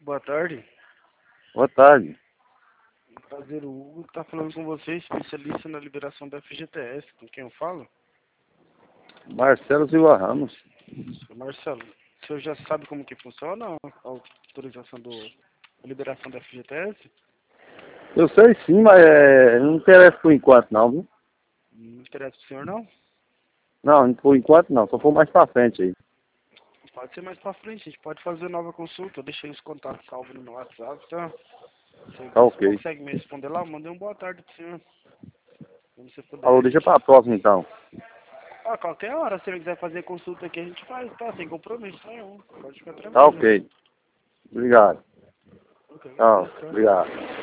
Boa tarde. Boa tarde. Prazer, o Hugo tá falando com você, especialista na liberação da FGTS. Com quem eu falo? Marcelo Silva Ramos. Seu Marcelo, o senhor já sabe como que funciona a autorização a liberação da FGTS? Eu sei sim, mas não interessa por enquanto não, viu? Não interessa pro senhor, não? Não, por enquanto não, só for mais pra frente aí. Pode ser mais pra frente, a gente pode fazer nova consulta. Eu deixei os contatos salvos no meu WhatsApp, tá? Você Tá ok. consegue me responder lá? Eu mandei um boa tarde pro senhor. Quando você Alô, puder. deixa pra próxima então. Ah, qualquer hora, se ele quiser fazer consulta aqui, a gente faz, tá? Sem compromisso nenhum. Pode ficar Tá tranquilo. ok. Obrigado. Ok, Tchau, agradeço, tá? obrigado.